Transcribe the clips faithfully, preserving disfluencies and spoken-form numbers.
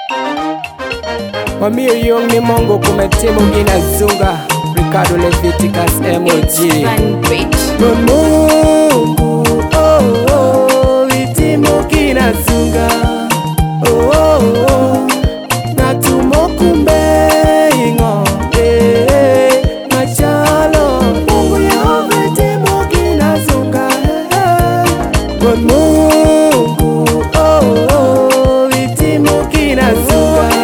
Wamio yung ni Mongo kumetimu ginazunga Ricardo Leviticus M O G Mungu oh oh Vitimu ginazunga Oh oh oh Natumo kumbe ingo eh Machalo Mungu ya vitimu ginazunga Mungu oh oh Vitimu ginazunga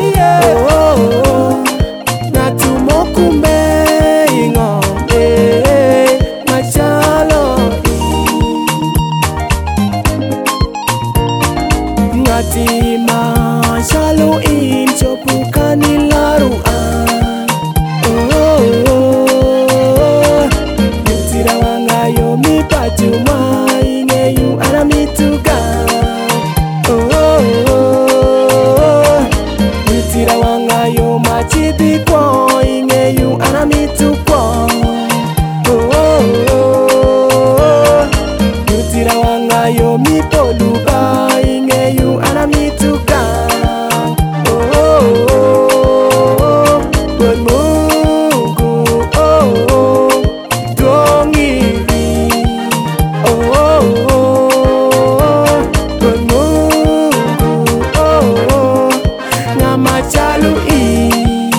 Ngatima shalo in chopukani laruan Oh oh oh Yutira wangayo mi pachuma ingeyu aramituka Oh oh oh Yutira wangayo machiti kwa ingeyu aramituka Oh oh oh Yutira wangayo mi poluka you anamituka oh oh oh but Mungu oh oh dongiri oh oh oh but Mungu oh oh ngamachalu I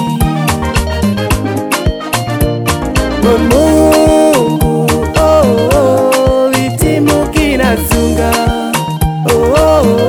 but Mungu oh oh vitimu kinazunga oh oh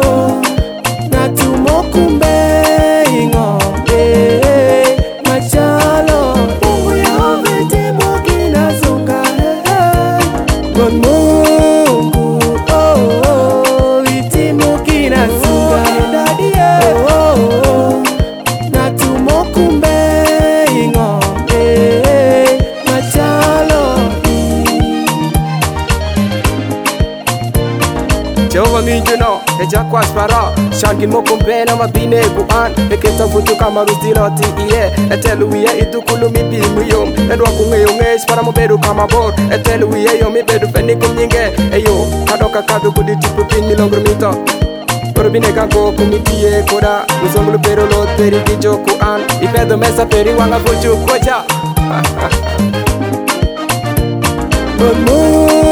Jehovah minjuno, eja kwa spara Shangin mo kumpena mabine buan Eketa vutu kama rutino ti iye Etelu iye idukulu mi bimu yom Edwa kunge yonges para mo bedu kama bor Etelu iye yom mi bedu feni kumnyinge Eyo, kadoka kadu kudi tipu pin milongru mito Korubine kanko kumitie koda Muzongulu pero lo teri kijoku an Ipedo mesa peri wanga vuju koja Mungu